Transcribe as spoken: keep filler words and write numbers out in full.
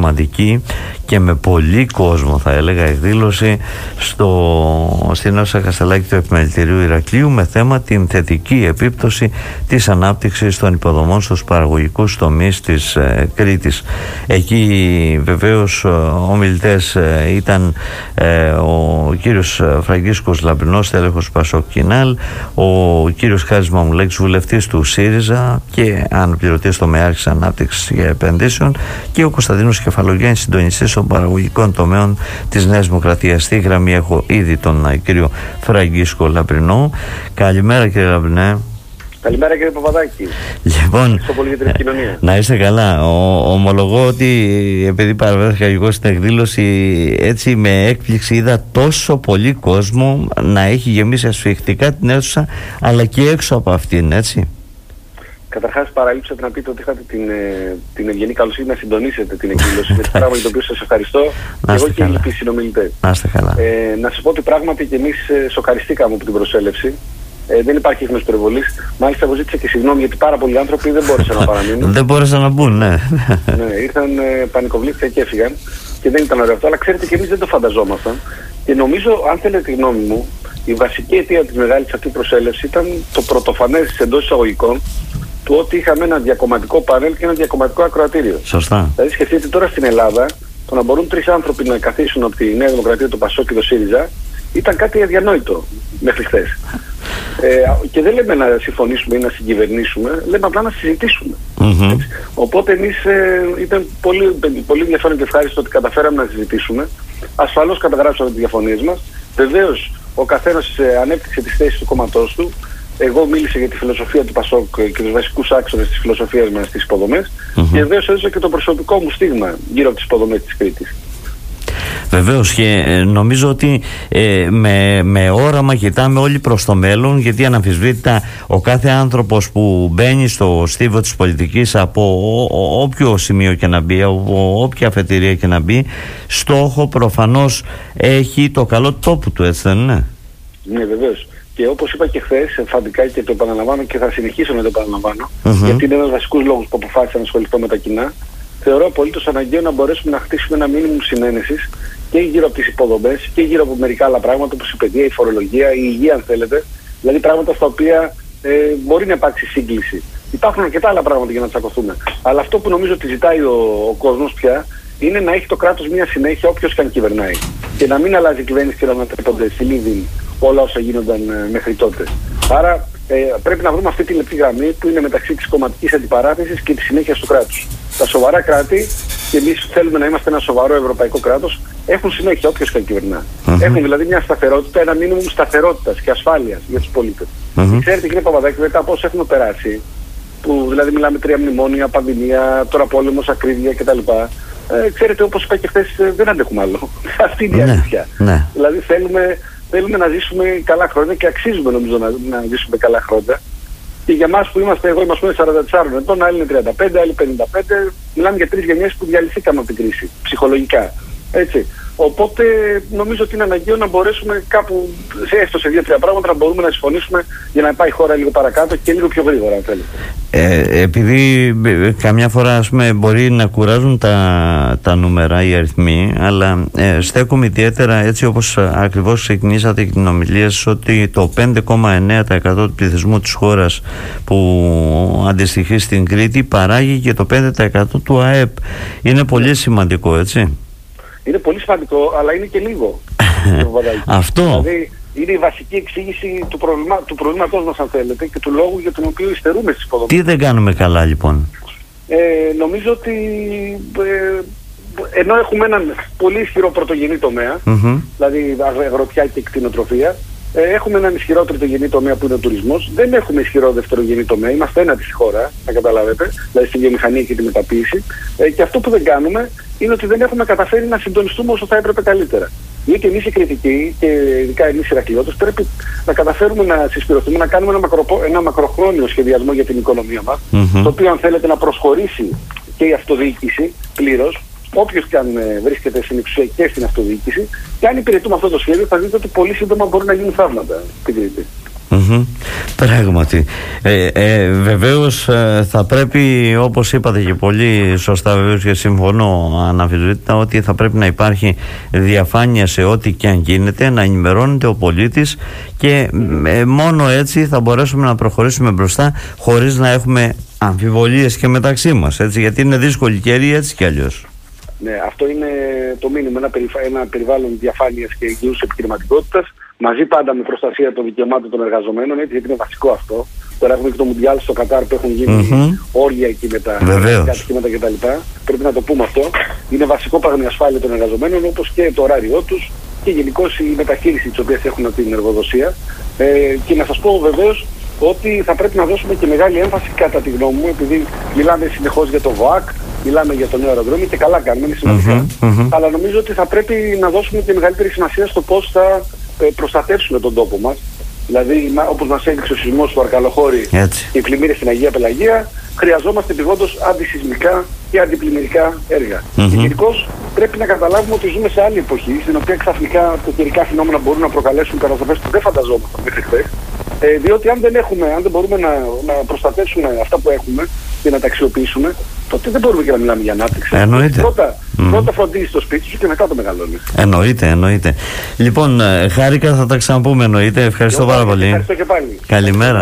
σημαντική και με πολύ κόσμο, θα έλεγα, εκδήλωση στο, στην Όσα Καστελάκη του Επιμελητηρίου Ηρακλείου με θέμα την θετική επίπτωση της ανάπτυξης των υποδομών στους παραγωγικούς τομείς της ε, Κρήτης. Εκεί βεβαίως ομιλητές ε, ήταν ε, ο κύριος Φραγκίσκος Λαμπρινός, τέλεχος Πασοκ-Κινάλ, ο κύριος Χάρης Μαμουλέκης, βουλευτής του ΣΥΡΙΖΑ και αναπληρωτής τομεάρχης ανάπτυξης και επενδύσεων, και ο Κωνσταντίνος Κεφαλογιάννης, συντονιστής των παραγωγικών τομέων της Νέας Δημοκρατίας. Στη γραμμή έχω ήδη τον κύριο Φραγκίσκο Λαμπρινό. Καλημέρα, κύριε Λαμπρινέ. Καλημέρα, κύριε Παπαδάκη. Λοιπόν, πολύ για την επικοινωνία. Να είστε καλά. Ο, ομολογώ ότι επειδή παραβρέθηκα εγώ στην εκδήλωση, έτσι με έκπληξη είδα τόσο πολύ κόσμο να έχει γεμίσει ασφιχτικά την αίθουσα, αλλά και έξω από αυτήν, έτσι. Καταρχάς, παραλείψατε να πείτε ότι είχατε την, την ευγενή καλοσύνη να συντονίσετε την εκδήλωση. Με πράγμα για το οποίο σας ευχαριστώ. Και εγώ και οι λοιποί συνομιλητές. Να είστε καλά. Ε, να σας πω ότι πράγματι και εμείς σοκαριστήκαμε από την προσέλευση. Ε, δεν υπάρχει ίχνος υπερβολής. Μάλιστα, εγώ ζήτησα και συγγνώμη γιατί πάρα πολλοί άνθρωποι δεν μπόρεσαν να παραμείνουν. Δεν μπόρεσαν να μπουν, ναι. Ναι, ήρθαν, ε, πανικοβλήθηκαν και έφυγαν. Και δεν ήταν ωραίο αυτό. Αλλά ξέρετε, και εμείς δεν το φανταζόμασταν. Και νομίζω, αν θέλετε τη γνώμη μου, η βασική αιτία της μεγάλης αυτή προσέλευσης ήταν το πρωτοφανές εντός εισαγωγικών του ότι είχαμε ένα διακομματικό πάνελ και ένα διακομματικό ακροατήριο. Σωστά. Δηλαδή, σκεφτείτε τώρα στην Ελλάδα το να μπορούν τρεις άνθρωποι να καθίσουν από τη Νέα Δημοκρατία, το Πασόκ και το ΣΥΡΙΖΑ ήταν κάτι αδιανόητο μέχρι χθες. Ε, και δεν λέμε να συμφωνήσουμε ή να συγκυβερνήσουμε, λέμε απλά να συζητήσουμε. Mm-hmm. Οπότε εμείς ε, ήταν πολύ, πολύ ενδιαφέρον και ευχάριστο ότι καταφέραμε να συζητήσουμε. Ασφαλώς καταγράψαμε τις διαφωνίες μας. Βεβαίως ο καθένας ε, ανέπτυξε τις θέσεις του κόμματός του. Εγώ μίλησα για τη φιλοσοφία του Πασόκ και τους βασικούς άξονες της φιλοσοφίας μας στις υποδομές. Mm-hmm. Και βεβαίως έδωσα και το προσωπικό μου στίγμα γύρω από τις υποδομές της Κρήτης. Βεβαίως, και νομίζω ότι ε, με, με όραμα κοιτάμε όλοι προς το μέλλον, γιατί αναμφισβήτητα ο κάθε άνθρωπος που μπαίνει στο στίβο της πολιτικής από ο, ο, όποιο σημείο και να μπει, από όποια αφετηρία και να μπει, στόχο προφανώς έχει το καλό τόπου του, έτσι δεν είναι? Ναι, βεβαίως. Και όπως είπα και χθες, εμφαντικά και το επαναλαμβάνω και θα συνεχίσω να το επαναλαμβάνω, mm-hmm. γιατί είναι ένας βασικούς λόγους που αποφάσισα να ασχοληθώ με τα κοινά. Θεωρώ απολύτως αναγκαίο να μπορέσουμε να χτίσουμε ένα μίνιμουμ συνένεσης και γύρω από τις υποδομές και γύρω από μερικά άλλα πράγματα όπως η παιδεία, η φορολογία, η υγεία, αν θέλετε. Δηλαδή πράγματα στα οποία ε, μπορεί να υπάρξει σύγκληση. Υπάρχουν αρκετά άλλα πράγματα για να τσακωθούμε. Αλλά αυτό που νομίζω ότι ζητάει ο, ο κόσμος πια είναι να έχει το κράτος μια συνέχεια όποιος και αν κυβερνάει. Και να μην αλλάζει η κυβέρνηση και να ανατρέπονται στη λίδη όλα όσα γίνονταν ε, μέχρι τότε. Άρα ε, πρέπει να βρούμε αυτή τη λεπτή γραμμή που είναι μεταξύ της κομματικής αντιπαράθεσης και της συνέχειας του κράτους. Τα σοβαρά κράτη, και εμείς θέλουμε να είμαστε ένα σοβαρό ευρωπαϊκό κράτος, έχουν συνέχεια όποιος και αν κυβερνά. Mm-hmm. Έχουν δηλαδή μια σταθερότητα, ένα μίνιμουμ σταθερότητας και ασφάλειας για τους πολίτες. Mm-hmm. Ξέρετε, κύριε Παπαδάκη, μετά από όσα έχουμε περάσει, που δηλαδή μιλάμε τρία μνημόνια, πανδημία, τώρα πόλεμος, ακρίβεια κτλ. Ε, ξέρετε, όπως είπα και χθες, δεν αντέχουμε άλλο. Αυτή είναι η αλήθεια. Ναι. Δηλαδή θέλουμε, θέλουμε να ζήσουμε καλά χρόνια και αξίζουμε νομίζω να, να ζήσουμε καλά χρόνια. Και για εμάς που είμαστε, εγώ είμαστε σαράντα τέσσερα ετών, άλλοι είναι τριάντα πέντε, άλλοι πενήντα πέντε, μιλάμε για τρεις γενιές που διαλυθήκαμε από την κρίση, ψυχολογικά. Έτσι. Οπότε νομίζω ότι είναι αναγκαίο να μπορέσουμε κάπου, σε έστω σε δύο-τρία πράγματα, να μπορούμε να συμφωνήσουμε για να πάει η χώρα λίγο παρακάτω και λίγο πιο γρήγορα, αν θέλετε. Ε, επειδή καμιά φορά, ας πούμε, μπορεί να κουράζουν τα, τα νούμερα, οι αριθμοί, αλλά ε, στέκομαι ιδιαίτερα, έτσι όπως ακριβώς ξεκινήσατε την ομιλία σας, ότι το πέντε κόμμα εννέα τοις εκατό του πληθυσμού της χώρας που αντιστοιχεί στην Κρήτη παράγει και το πέντε τοις εκατό του ΑΕΠ. Είναι πολύ σημαντικό, έτσι. Είναι πολύ σημαντικό, αλλά είναι και λίγο. Αυτό. Δηλαδή, είναι η βασική εξήγηση του, προβλήμα, του προβλήματός μας, αν θέλετε, και του λόγου για τον οποίο υστερούμε στις υποδομές. Τι δεν κάνουμε καλά, λοιπόν? Ε, νομίζω ότι ε, ενώ έχουμε έναν πολύ ισχυρό πρωτογενή τομέα, mm-hmm. δηλαδή αγροτιά και κτηνοτροφία, ε, έχουμε έναν ισχυρό τριτογενή τομέα που είναι ο τουρισμός. Δεν έχουμε ισχυρό δευτερογενή τομέα. Είμαστε ένατη στη χώρα, να καταλάβετε, δηλαδή στη βιομηχανία και τη μεταποίηση. Ε, και αυτό που δεν κάνουμε είναι ότι δεν έχουμε καταφέρει να συντονιστούμε όσο θα έπρεπε καλύτερα. Γιατί εμείς οι κριτικοί, και ειδικά εμείς οι Ηρακλειώτες, πρέπει να καταφέρουμε να συσπηρωθούμε, να κάνουμε ένα, μακροπο, ένα μακροχρόνιο σχεδιασμό για την οικονομία μας, mm-hmm. το οποίο, αν θέλετε, να προσχωρήσει και η αυτοδιοίκηση πλήρως, όποιος και αν βρίσκεται στην εξουσία και στην αυτοδιοίκηση, και αν υπηρετούμε αυτό το σχέδιο, θα δείτε ότι πολύ σύντομα μπορεί να γίνουν θαύματα. Mm-hmm. Πράγματι. Ε, ε, βεβαίως ε, θα πρέπει, όπως είπατε και πολύ σωστά, βεβαίως, και συμφωνώ αναμφισβήτητα, ότι θα πρέπει να υπάρχει διαφάνεια σε ό,τι και αν γίνεται, να ενημερώνεται ο πολίτης, και ε, μόνο έτσι θα μπορέσουμε να προχωρήσουμε μπροστά χωρίς να έχουμε αμφιβολίες και μεταξύ μας, έτσι, γιατί είναι δύσκολη καιρή έτσι κι αλλιώς. Ναι, αυτό είναι το μήνυμα, ένα, περιφα... ένα περιβάλλον διαφάνειας και υγιούς επιχειρηματικότητας, μαζί πάντα με προστασία των δικαιωμάτων των εργαζομένων, έτσι, γιατί είναι βασικό αυτό. Τώρα έχουμε και το Μουντιάλ στο Κατάρ που έχουν γίνει mm-hmm. όρια εκεί με τα καταστήματα κτλ. Πρέπει να το πούμε αυτό. Είναι βασικό πράγμα η ασφάλεια των εργαζομένων, όπως και το ωράριό τους και γενικώς η μεταχείριση της οποίας έχουν από την εργοδοσία. Ε, και να σας πω βεβαίως ότι θα πρέπει να δώσουμε και μεγάλη έμφαση, κατά τη γνώμη μου, επειδή μιλάμε συνεχώς για το ΒΟΑΚ, μιλάμε για το νέο αεροδρόμιο και καλά κάνουμε, είναι σημαντικά. Mm-hmm, mm-hmm. Αλλά νομίζω ότι θα πρέπει να δώσουμε και μεγαλύτερη σημασία στο πώς θα ε, προστατεύσουμε τον τόπο μας. Δηλαδή, όπως μας έδειξε ο σεισμός του Αρκαλοχώρη και οι πλημμύρες στην Αγία Πελαγία, χρειαζόμαστε επειγόντως αντισεισμικά και αντιπλημμυρικά έργα. Mm-hmm. Και γενικώς πρέπει να καταλάβουμε ότι ζούμε σε άλλη εποχή, στην οποία ξαφνικά τα καιρικά φαινόμενα μπορούν να προκαλέσουν καταστροφές που δεν φανταζόμασταν μέχρι χθες. Ε, διότι αν δεν έχουμε, αν δεν μπορούμε να, να προστατεύσουμε αυτά που έχουμε και να τα αξιοποιήσουμε, τότε δεν μπορούμε και να μιλάμε για ανάπτυξη. Εννοείται. Πρώτα, mm. πρώτα φροντίζεις το σπίτι σου και μετά το μεγαλώνεις. Εννοείται, εννοείται. Λοιπόν, χάρηκα, θα τα ξαναπούμε, εννοείται. Ευχαριστώ πάρα πολύ. Ευχαριστώ και πάλι. Καλημέρα.